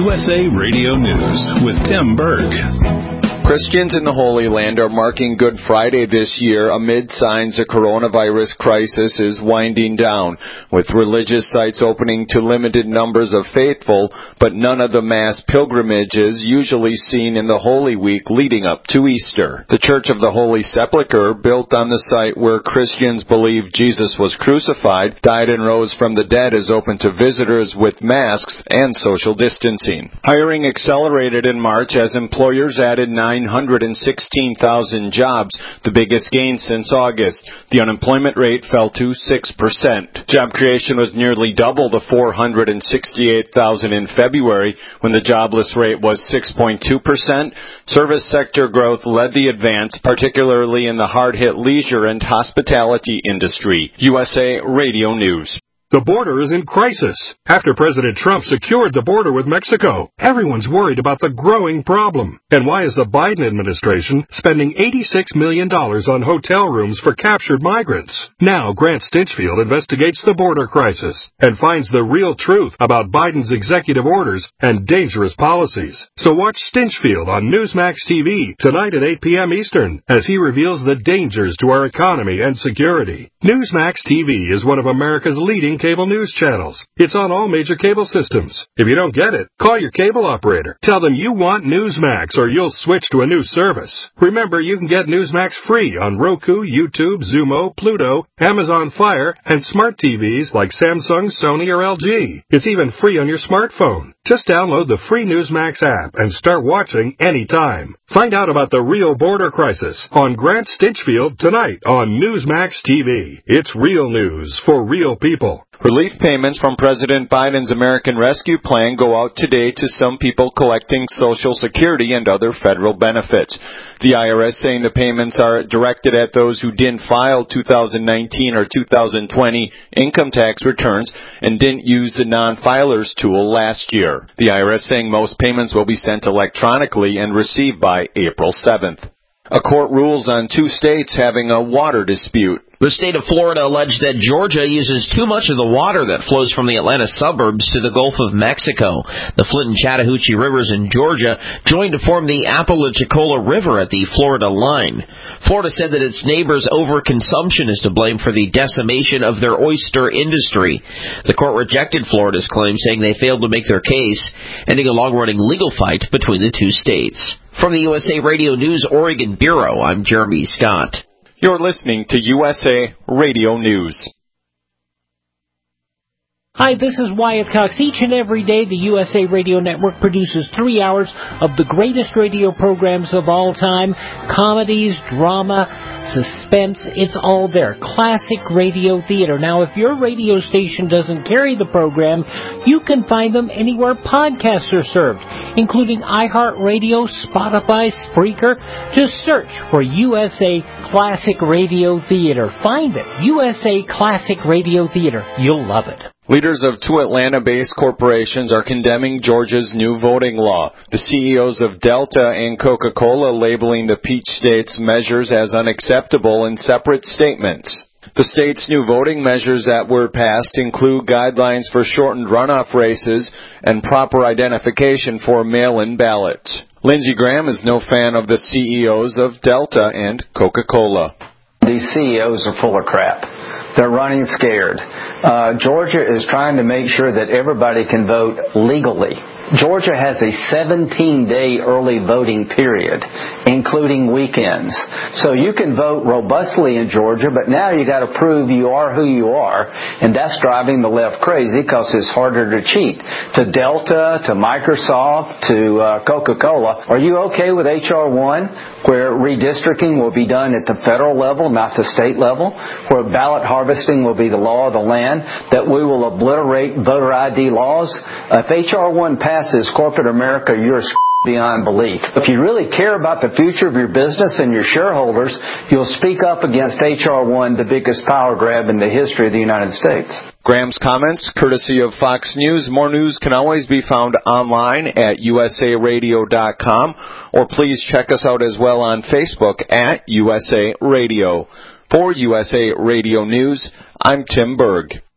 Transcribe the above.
USA Radio News with Tim Berg. Christians in the Holy Land are marking Good Friday this year amid signs the coronavirus crisis is winding down, with religious sites opening to limited numbers of faithful, but none of the mass pilgrimages usually seen in the Holy Week leading up to Easter. The Church of the Holy Sepulchre, built on the site where Christians believe Jesus was crucified, died and rose from the dead, is open to visitors with masks and social distancing. Hiring accelerated in March as employers added 916,000 jobs, the biggest gain since August. The unemployment rate fell to 6%. Job creation was nearly double the 468,000 in February, when the jobless rate was 6.2%. Service sector growth led the advance, particularly in the hard-hit leisure and hospitality industry. USA Radio News. The border is in crisis. After President Trump secured the border with Mexico, everyone's worried about the growing problem. And why is the Biden administration spending $86 million on hotel rooms for captured migrants? Now Grant Stinchfield investigates the border crisis and finds the real truth about Biden's executive orders and dangerous policies. So watch Stinchfield on Newsmax TV tonight at 8 p.m. Eastern as he reveals the dangers to our economy and security. Newsmax TV is one of America's leading cable news channels. It's on all major cable systems. If you don't get it, call your cable operator. Tell them you want Newsmax or you'll switch to a new service. Remember, you can get Newsmax free on Roku, YouTube, Xumo, Pluto, Amazon Fire, and smart TVs like Samsung, Sony, or LG. It's even free on your smartphone. Just download the free Newsmax app and start watching anytime. Find out about the real border crisis on Grant Stinchfield tonight on Newsmax TV. It's real news for real people. Relief payments from President Biden's American Rescue Plan go out today to some people collecting Social Security and other federal benefits. The IRS saying the payments are directed at those who didn't file 2019 or 2020 income tax returns and didn't use the non-filers tool last year. The IRS saying most payments will be sent electronically and received by April 7th. A court rules on 2 states having a water dispute. The state of Florida alleged that Georgia uses too much of the water that flows from the Atlanta suburbs to the Gulf of Mexico. The Flint and Chattahoochee rivers in Georgia joined to form the Apalachicola River at the Florida line. Florida said that its neighbors' overconsumption is to blame for the decimation of their oyster industry. The court rejected Florida's claim, saying they failed to make their case, ending a long-running legal fight between the 2 states. From the USA Radio News Oregon Bureau, I'm Jeremy Scott. You're listening to USA Radio News. Hi, this is Wyatt Cox. Each and every day, the USA Radio Network produces 3 hours of the greatest radio programs of all time. Comedies, drama, suspense, it's all there. Classic radio theater. Now, if your radio station doesn't carry the program, you can find them anywhere podcasts are served, including iHeartRadio, Spotify, Spreaker. Just search for USA Classic Radio Theater. Find it. USA Classic Radio Theater. You'll love it. Leaders of 2 Atlanta-based corporations are condemning Georgia's new voting law. The CEOs of Delta and Coca-Cola labeling the Peach State's measures as unacceptable in separate statements. The state's new voting measures that were passed include guidelines for shortened runoff races and proper identification for mail-in ballots. Lindsey Graham is no fan of the CEOs of Delta and Coca-Cola. These CEOs are full of crap. They're running scared. Georgia is trying to make sure that everybody can vote legally. Georgia has a 17-day early voting period, including weekends. So you can vote robustly in Georgia, but now you got to prove you are who you are, and that's driving the left crazy because it's harder to cheat. To Delta, to Microsoft, to Coca-Cola, are you okay with H.R. 1, where redistricting will be done at the federal level, not the state level, where ballot harvesting will be the law of the land, that we will obliterate voter ID laws? If H.R. 1 passes, corporate America, you're beyond belief. If you really care about the future of your business and your shareholders, you'll speak up against H.R. 1, the biggest power grab in the history of the United States. Graham's comments, courtesy of Fox News. More news can always be found online at usaradio.com, or please check us out as well on Facebook at USA Radio. For USA Radio News, I'm Tim Berg.